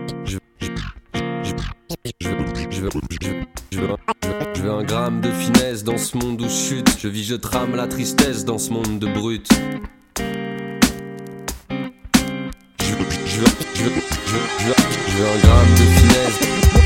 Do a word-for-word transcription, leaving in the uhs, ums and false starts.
Je, je, je, je, veux, je, veux, je, veux, je, veux, je veux un gramme de finesse dans ce monde où je chute. Je vis, je trame la tristesse dans ce monde de brut. Je veux, je veux, je veux, je veux, je veux, je veux un gramme de finesse.